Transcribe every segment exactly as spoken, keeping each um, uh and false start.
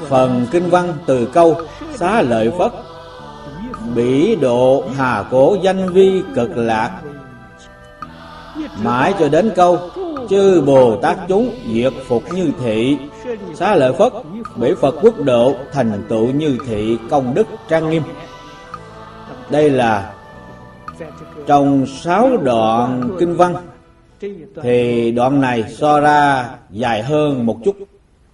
phần kinh văn từ câu Xá Lợi Phất bỉ độ hà cổ danh vi cực lạc, mãi cho đến câu chư Bồ Tát chúng diệt phục như thị. Xá Lợi Phất bỉ Phật quốc độ thành tựu như thị, công đức trang nghiêm. Đây là trong sáu đoạn kinh văn, thì đoạn này so ra dài hơn một chút.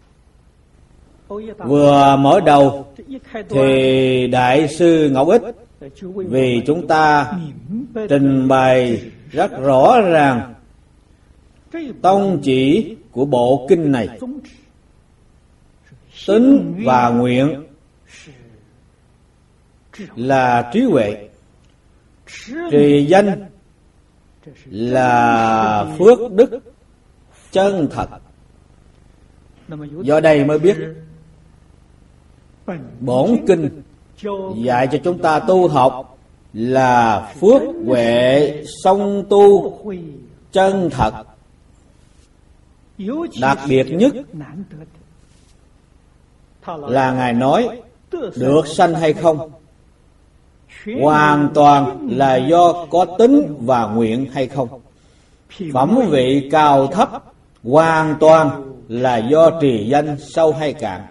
Vừa mở đầu thì Đại sư Ngẫu Ích vì chúng ta trình bày rất rõ ràng tông chỉ của bộ kinh này. Tính và nguyện là trí huệ, trì danh là phước đức chân thật. Do đây mới biết bổn kinh dạy cho chúng ta tu học là phước huệ song tu chân thật. Đặc biệt nhất là Ngài nói được sanh hay không hoàn toàn là do có tính và nguyện hay không. Phẩm vị cao thấp hoàn toàn là do trì danh sâu hay cạn.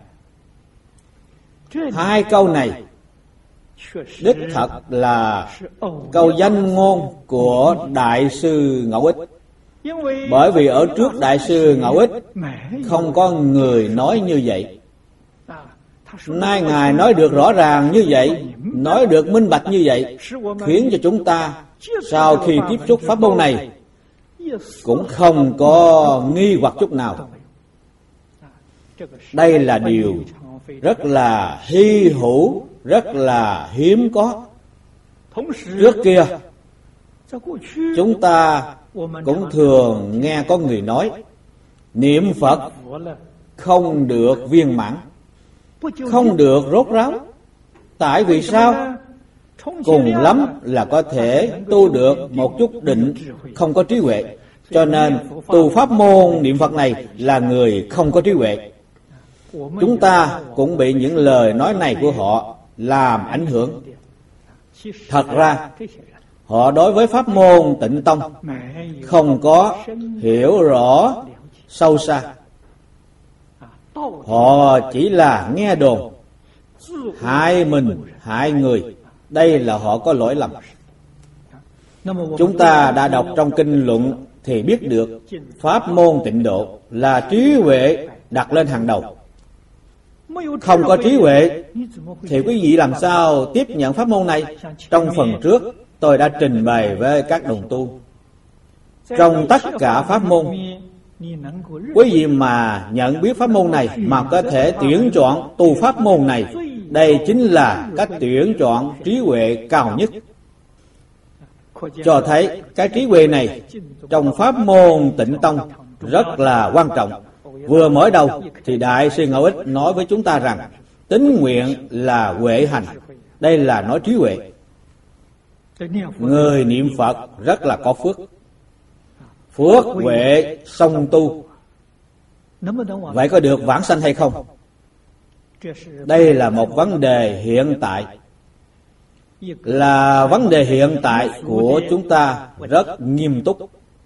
Hai câu này đích thật là câu danh ngôn của Đại sư Ngẫu Ích. Bởi vì ở trước Đại sư Ngẫu Ích không có người nói như vậy. Nay Ngài nói được rõ ràng như vậy, nói được minh bạch như vậy, khiến cho chúng ta sau khi tiếp xúc pháp môn này cũng không có nghi hoặc chút nào. Đây là điều rất là hy hữu, rất là hiếm có. Trước kia chúng ta cũng thường nghe có người nói niệm Phật không được viên mãn, không được rốt ráo. Tại vì sao? Cùng lắm là có thể tu được một chút định, không có trí huệ. Cho nên tu pháp môn niệm Phật này là người không có trí huệ. Chúng ta cũng bị những lời nói này của họ làm ảnh hưởng. Thật ra họ đối với pháp môn Tịnh Tông không có hiểu rõ sâu xa. Họ chỉ là nghe đồn, hại mình hại người. Đây là họ có lỗi lầm. Chúng ta đã đọc trong kinh luận thì biết được pháp môn Tịnh Độ là trí huệ đặt lên hàng đầu. Không có trí huệ thì quý vị làm sao tiếp nhận pháp môn này? Trong phần trước tôi đã trình bày với các đồng tu, trong tất cả pháp môn, quý vị mà nhận biết pháp môn này mà có thể tuyển chọn tu pháp môn này, đây chính là cách tuyển chọn trí huệ cao nhất. Cho thấy cái trí huệ này trong pháp môn Tịnh Tông rất là quan trọng. Vừa mở đầu thì Đại sư Ngẫu Ích nói với chúng ta rằng tín nguyện là huệ hành. Đây là nói trí huệ. Người niệm Phật rất là có phước, phước huệ song tu. Vậy có được vãng sanh hay không? Đây là một vấn đề hiện tại, là vấn đề hiện tại của chúng ta rất nghiêm túc.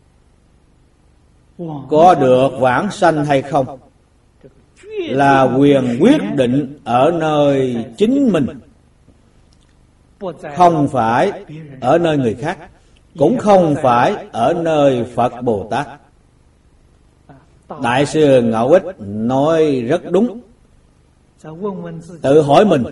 Có được vãng sanh hay không là quyền quyết định ở nơi chính mình, không phải ở nơi người khác, cũng không phải ở nơi Phật Bồ Tát. Đại sư Ngẫu Ích nói rất đúng. Tự hỏi mình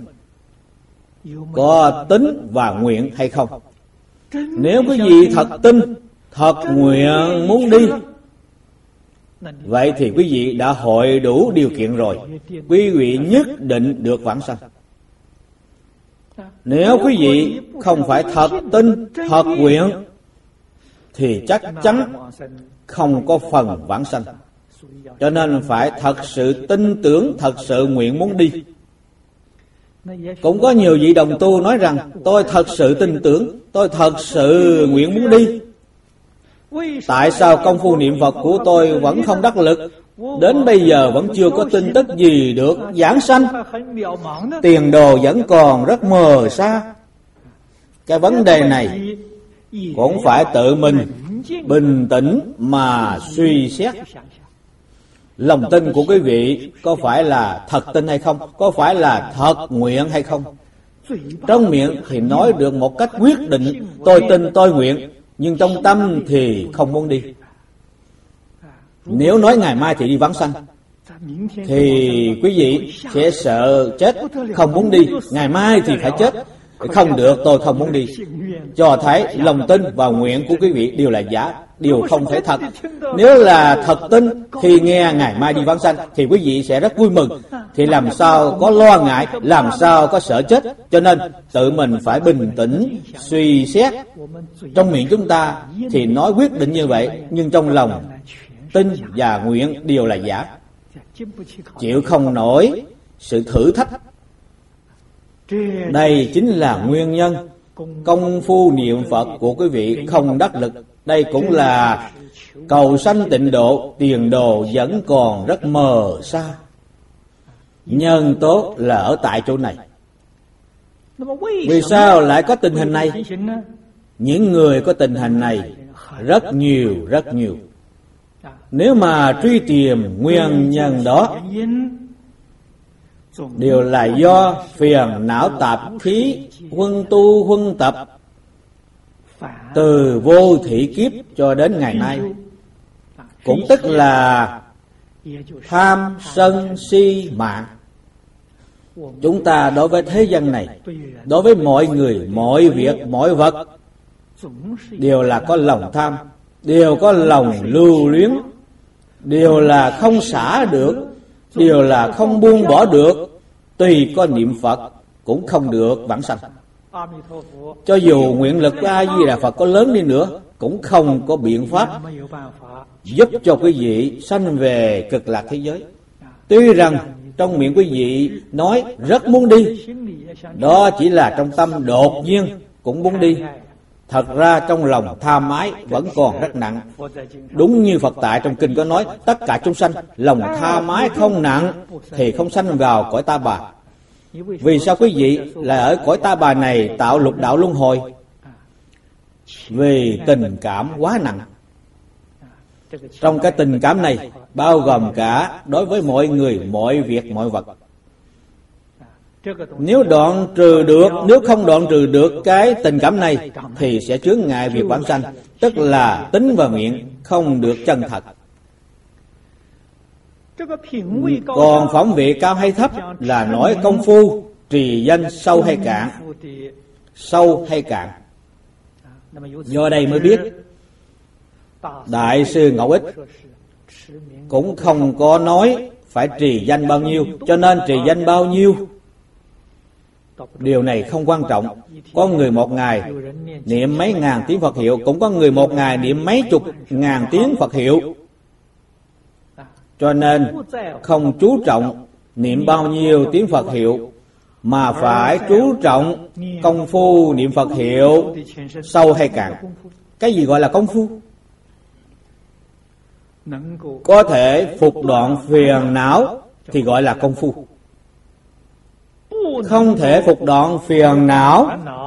có tính và nguyện hay không. Nếu quý vị thật tin, thật nguyện muốn đi, vậy thì quý vị đã hội đủ điều kiện rồi. Quý vị nhất định được vãng sanh. Nếu quý vị không phải thật tin, thật nguyện, thì chắc chắn không có phần vãng sanh. Cho nên phải thật sự tin tưởng, thật sự nguyện muốn đi. Cũng có nhiều vị đồng tu nói rằng tôi thật sự tin tưởng, tôi thật sự nguyện muốn đi. Tại sao công phu niệm Phật của tôi vẫn không đắc lực, đến bây giờ vẫn chưa có tin tức gì được giảng sanh, tiền đồ vẫn còn rất mờ xa. Cái vấn đề này cũng phải tự mình bình tĩnh mà suy xét. Lòng tin của quý vị có phải là thật tin hay không? Có phải là thật nguyện hay không? Trong miệng thì nói được một cách quyết định, tôi tin tôi nguyện, nhưng trong tâm thì không muốn đi. Nếu nói ngày mai thì đi vãng sanh, thì quý vị sẽ sợ chết, không muốn đi. Ngày mai thì phải chết, không được, tôi không muốn đi. Cho thấy lòng tin và nguyện của quý vị đều là giả, đều không thể thật. Nếu là thật tin, khi nghe ngày mai đi vãng sanh thì quý vị sẽ rất vui mừng, thì làm sao có lo ngại, làm sao có sợ chết. Cho nên tự mình phải bình tĩnh suy xét. Trong miệng chúng ta thì nói quyết định như vậy, nhưng trong lòng tin và nguyện đều là giả, chịu không nổi sự thử thách. Đây chính là nguyên nhân công phu niệm Phật của quý vị không đắc lực. Đây cũng là cầu sanh tịnh độ, tiền đồ vẫn còn rất mờ xa. Nhân tố là ở tại chỗ này. Vì sao lại có tình hình này? Những người có tình hình này rất nhiều, rất nhiều. Nếu mà truy tìm nguyên nhân đó, đều là do phiền não tạp khí huân tu huân tập từ vô thị kiếp cho đến ngày nay. Cũng tức là tham sân si mạng. Chúng ta đối với thế gian này, đối với mọi người, mọi việc, mọi vật, đều là có lòng tham, đều có lòng lưu luyến, đều là không xả được, đều là không buông bỏ được. Tuy có niệm Phật cũng không được vãng sanh. Cho dù nguyện lực của A Di Đà Phật có lớn đi nữa, cũng không có biện pháp giúp cho quý vị sanh về cực lạc thế giới. Tuy rằng trong miệng quý vị nói rất muốn đi, đó chỉ là trong tâm đột nhiên cũng muốn đi. Thật ra trong lòng tham ái vẫn còn rất nặng. Đúng như Phật tại trong kinh có nói, tất cả chúng sanh lòng tham ái không nặng thì không sanh vào cõi ta bà. Vì sao quý vị lại ở cõi ta bà này tạo lục đạo luân hồi? Vì tình cảm quá nặng. Trong cái tình cảm này bao gồm cả đối với mọi người, mọi việc, mọi vật. Nếu đoạn trừ được, nếu không đoạn trừ được cái tình cảm này thì sẽ chướng ngại việc vãng sanh, tức là tính và nguyện không được chân thật. Còn phẩm vị cao hay thấp là nói công phu trì danh sâu hay cạn, sâu hay cạn. Do đây mới biết Đại sư Ngẫu Ích cũng không có nói phải trì danh bao nhiêu, cho nên trì danh bao nhiêu điều này không quan trọng. Có người một ngày niệm mấy ngàn tiếng Phật hiệu, cũng có người một ngày niệm mấy chục ngàn tiếng Phật hiệu. Cho nên không chú trọng niệm bao nhiêu tiếng Phật hiệu, mà phải chú trọng công phu niệm Phật hiệu sâu hay cạn. Cái gì gọi là công phu? Có thể phục đoạn phiền não thì gọi là công phu. Không thể phục đoạn phiền não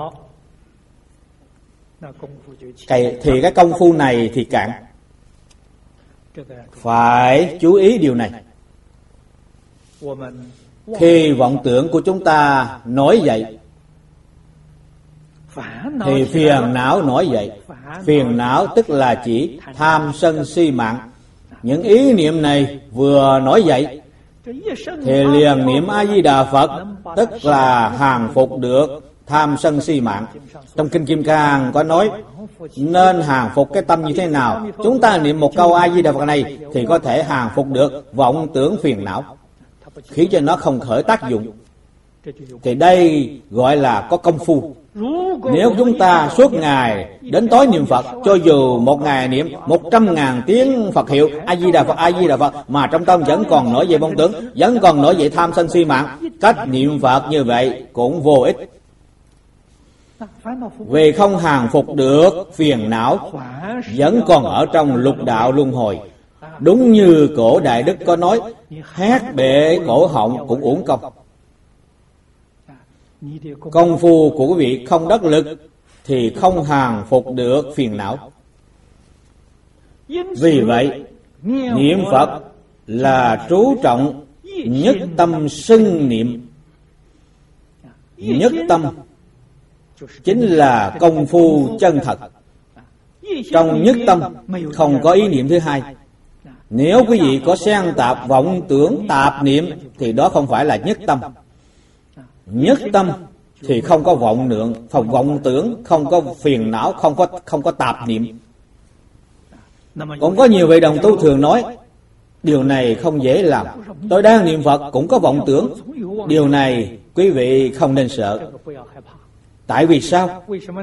thì cái công phu này thì cạn. Phải chú ý điều này. Khi vọng tưởng của chúng ta nổi dậy thì phiền não nổi dậy. Phiền não tức là chỉ tham sân si mạng. Những ý niệm này vừa nổi dậy thì liền niệm A Di Đà Phật, tức là hàng phục được tham sân si mạng. Trong kinh Kim Cang có nói nên hàng phục cái tâm như thế nào. Chúng ta niệm một câu A Di Đà Phật này thì có thể hàng phục được vọng tưởng phiền não, khiến cho nó không khởi tác dụng. Thì đây gọi là có công phu. Nếu chúng ta suốt ngày đến tối niệm Phật, cho dù một ngày niệm một trăm ngàn tiếng Phật hiệu A Di Đà Phật, A Di Đà Phật, mà trong tâm vẫn còn nổi dậy vọng tưởng, vẫn còn nổi dậy tham sân si mạng, cách niệm Phật như vậy cũng vô ích. Vì không hàng phục được phiền não, vẫn còn ở trong lục đạo luân hồi. Đúng như cổ Đại Đức có nói, hát bể cổ họng cũng uổng công. Công phu của quý vị không đắc lực thì không hàng phục được phiền não. Vì vậy, niệm Phật là chú trọng nhất tâm xưng niệm. Nhất tâm chính là công phu chân thật. Trong nhất tâm không có ý niệm thứ hai. Nếu quý vị có xen tạp vọng tưởng tạp niệm thì đó không phải là nhất tâm. Nhất tâm thì không có vọng lượng, không vọng tưởng, không có phiền não, không có không có tạp niệm. Cũng có nhiều vị đồng tu thường nói, điều này không dễ làm. Tôi đang niệm Phật cũng có vọng tưởng. Điều này quý vị không nên sợ. Tại vì sao?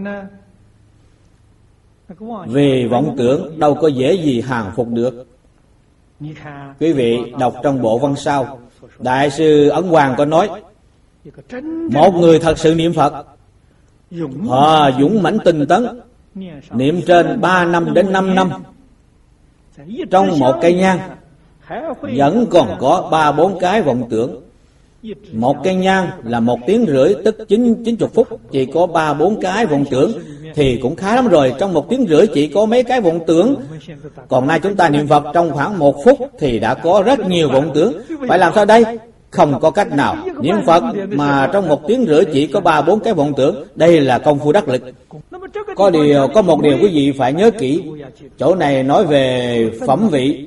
Vì vọng tưởng đâu có dễ gì hàng phục được. Quý vị đọc trong bộ văn sao, Đại sư Ấn Hoàng có nói, một người thật sự niệm Phật, họ dũng mãnh tinh tấn, niệm trên ba năm đến năm năm, trong một cây nhang vẫn còn có ba bốn cái vọng tưởng. Một cây nhang là một tiếng rưỡi, tức chín chín chục phút, chỉ có ba bốn cái vọng tưởng thì cũng khá lắm rồi. Trong một tiếng rưỡi chỉ có mấy cái vọng tưởng. Còn nay chúng ta niệm Phật trong khoảng một phút thì đã có rất nhiều vọng tưởng. Phải làm sao đây? Không có cách nào. Niệm Phật mà trong một tiếng rưỡi chỉ có ba bốn cái vọng tưởng, đây là công phu đắc lực. Có điều, có một điều quý vị phải nhớ kỹ. Chỗ này nói về phẩm vị,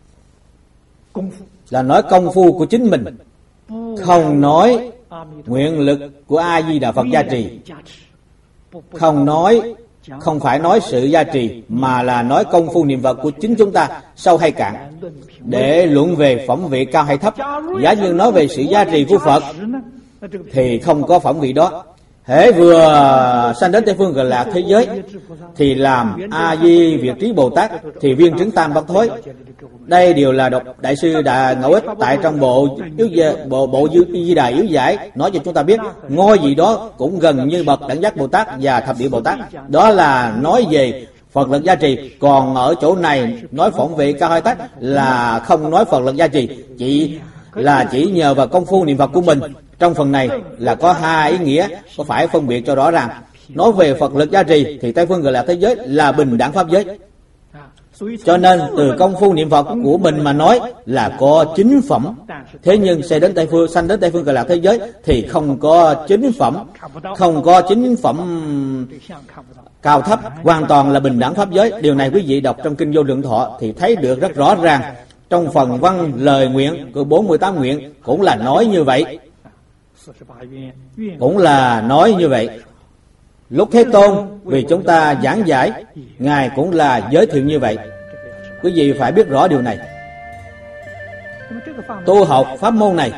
là nói công phu của chính mình, không nói nguyện lực của A Di Đà Phật gia trì. Không nói, không phải nói sự gia trì, mà là nói công phu niệm Phật của chính chúng ta sâu hay cạn. Để luận về phẩm vị cao hay thấp, giả như nói về sự gia trì của Phật thì không có phẩm vị đó. Hễ vừa sanh đến Tây Phương Cực Lạc thế giới thì làm A Di Việt Trí Bồ Tát thì viên chứng tam bất thối. Đây đều là đọc Đại sư Đà Ngẫu Ích tại trong bộ yếu bộ bộ Di Đà Yếu Giải nói cho chúng ta biết, ngôi gì đó cũng gần như bậc Đẳng Giác Bồ Tát và Thập Địa Bồ Tát. Đó là nói về Phật lực gia trì. Còn ở chỗ này nói phẩm vị cao hay thấp là không nói Phật lực gia trì, chỉ là chỉ nhờ vào công phu niệm Phật của mình. Trong phần này là có hai ý nghĩa, có phải phân biệt cho rõ ràng. Nói về Phật lực gia trì thì Tây Phương Cực Lạc thế giới là bình đẳng pháp giới. Cho nên từ công phu niệm Phật của mình mà nói là có chính phẩm. Thế nhưng sẽ đến Tây Phương, sanh đến Tây Phương Cực Lạc thế giới thì không có chính phẩm, không có chính phẩm cao thấp, hoàn toàn là bình đẳng pháp giới. Điều này quý vị đọc trong Kinh Vô Lượng Thọ thì thấy được rất rõ ràng. Trong phần văn lời nguyện của bốn mươi tám nguyện cũng là nói như vậy. Cũng là nói như vậy. Lúc Thế Tôn vì chúng ta giảng giải, Ngài cũng là giới thiệu như vậy. Quý vị phải biết rõ điều này. Tu học pháp môn này,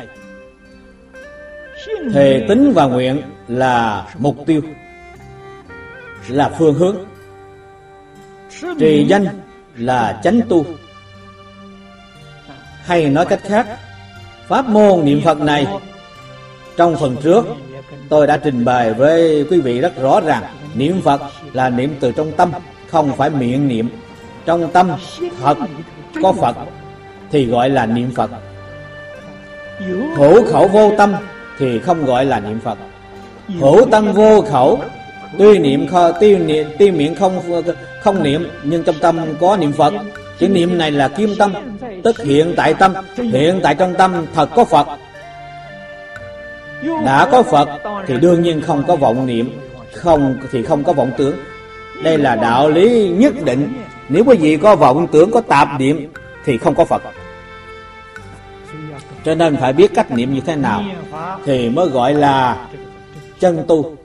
thề tín và nguyện là mục tiêu, là phương hướng. Trì danh là chánh tu. Hay nói cách khác, pháp môn niệm Phật này trong phần trước tôi đã trình bày với quý vị rất rõ ràng. Niệm Phật là niệm từ trong tâm, không phải miệng niệm. Trong tâm thật có Phật thì gọi là niệm Phật. Hữu khẩu vô tâm thì không gọi là niệm Phật. Hữu tâm vô khẩu, tuy niệm tuy niệm tuy miệng không không niệm nhưng trong tâm có niệm Phật. Chữ niệm này là kim tâm, tức hiện tại tâm. Hiện tại trong tâm thật có Phật. Đã có Phật thì đương nhiên không có vọng niệm, không thì không có vọng tưởng. Đây là đạo lý nhất định. Nếu quý vị có vọng tưởng, có tạp niệm thì không có Phật. Cho nên phải biết cách niệm như thế nào thì mới gọi là chân tu.